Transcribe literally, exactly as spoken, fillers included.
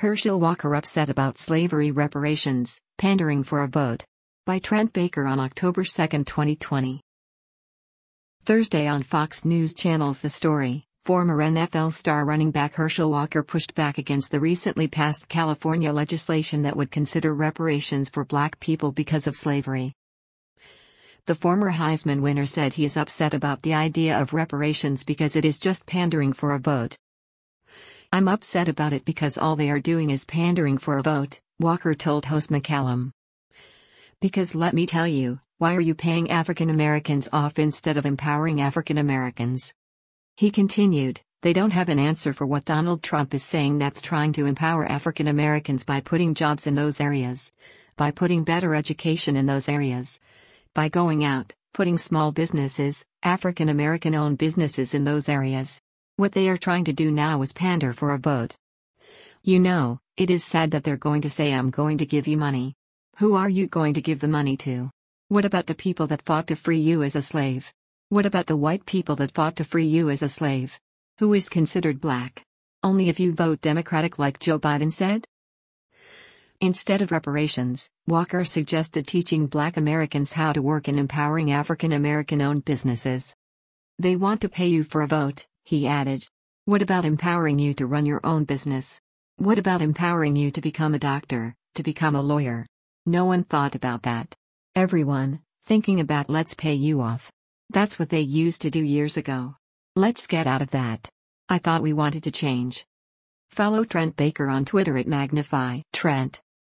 Herschel Walker upset about slavery reparations, pandering for a vote. By Trent Baker on October second, twenty twenty. Thursday on Fox News Channel's The Story, former N F L star running back Herschel Walker pushed back against the recently passed California legislation that would consider reparations for black people because of slavery. The former Heisman winner said he is upset about the idea of reparations because it is just pandering for a vote. "I'm upset about it because all they are doing is pandering for a vote," Walker told host McCallum. "Because let me tell you, why are you paying African Americans off instead of empowering African Americans?" He continued, "They don't have an answer for what Donald Trump is saying that's trying to empower African Americans by putting jobs in those areas, by putting better education in those areas, by going out, putting small businesses, African American owned businesses in those areas. What they are trying to do now is pander for a vote. You know, it is sad that they're going to say I'm going to give you money. Who are you going to give the money to? What about the people that fought to free you as a slave? What about the white people that fought to free you as a slave? Who is considered black? Only if you vote Democratic like Joe Biden said?" Instead of reparations, Walker suggested teaching black Americans how to work in empowering African American-owned businesses. "They want to pay you for a vote," he added. "What about empowering you to run your own business? What about empowering you to become a doctor, to become a lawyer? No one thought about that. Everyone, thinking about let's pay you off. That's what they used to do years ago. Let's get out of that. I thought we wanted to change." Follow Trent Baker on Twitter at Magnify Trent.